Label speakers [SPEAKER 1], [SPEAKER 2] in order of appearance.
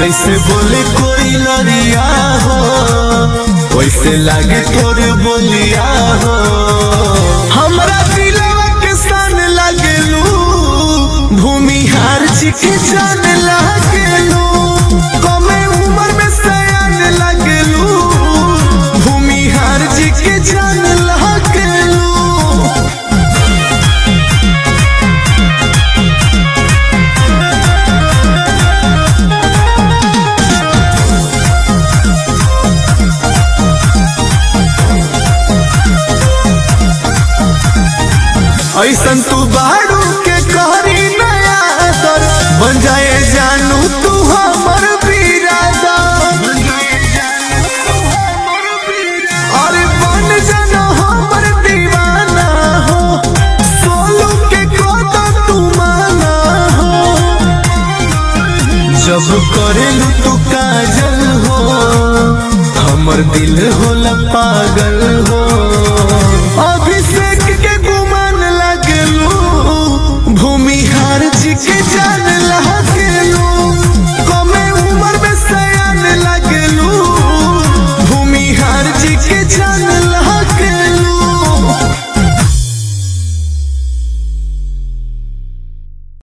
[SPEAKER 1] जैसे बोले कोई लड़िया हो वैसे लागे तोर बोलिया हो। हमरा दिलवा के सन लागेलू भूमिहार जी के जान लागेलू। कमे उम्र में सयान लागेलू भूमिहार जी के जान लागेलू। ऐसन तू बाड़ू के करी नया दर बन जाए जानू तू हमर बिरादर। अरे बन जाना हमर दीवाना हो सोलू के कोता तू माना हो। जब करेलू तू काजल हो हमर दिल होला पागल हो।